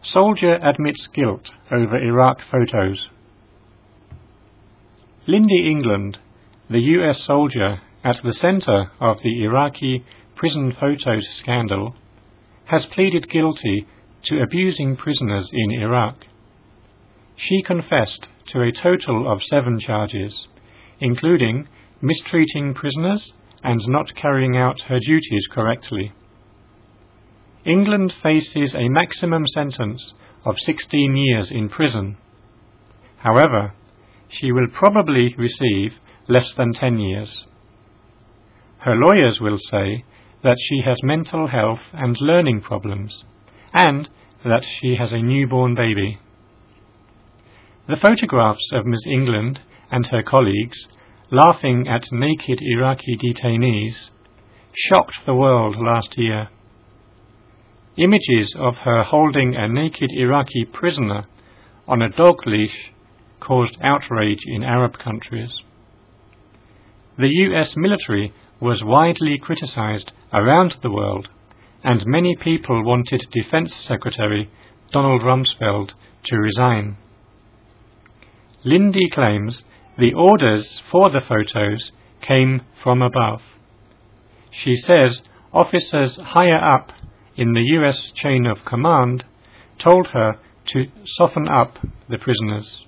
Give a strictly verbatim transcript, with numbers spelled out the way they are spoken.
Soldier admits guilt over Iraq photos. Lindy England, the U S soldier at the center of the Iraqi prison photos scandal, has pleaded guilty to abusing prisoners in Iraq. She confessed to a total of seven charges, including mistreating prisoners and not carrying out her duties correctly. England faces a maximum sentence of sixteen years in prison. However, she will probably receive less than ten years. Her lawyers will say that she has mental health and learning problems, and that she has a newborn baby. The photographs of Miss England and her colleagues laughing at naked Iraqi detainees shocked the world last year. Images of her holding a naked Iraqi prisoner on a dog leash caused outrage in Arab countries. The U S military was widely criticized around the world, and many people wanted Defense Secretary Donald Rumsfeld to resign. Lindy claims the orders for the photos came from above. She says officers higher up in the U S chain of command told her to soften up the prisoners.